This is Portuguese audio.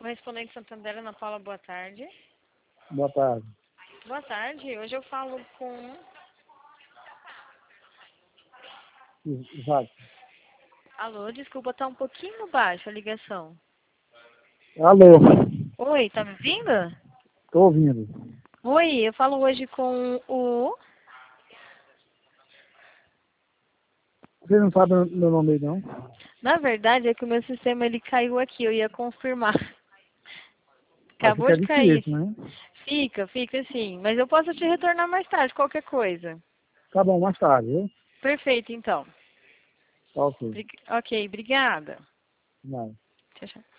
Correspondente Santander, Ana Paula, boa tarde. Boa tarde. Boa tarde, hoje eu falo com... Exato. Alô, desculpa, tá um pouquinho baixo a ligação. Alô, Oi, tá me ouvindo? tô ouvindo. Oi, eu falo hoje com o... Você não sabe meu nome aí, não? Na verdade, é que o meu sistema ele caiu aqui, eu ia confirmar. Aí Acabou fica de cair. difícil, né? Fica sim, mas eu posso te retornar mais tarde, qualquer coisa. Tá bom, mais tarde, viu? Perfeito, então. Tá ok. Ok, obrigada. Não. Tchau, tchau.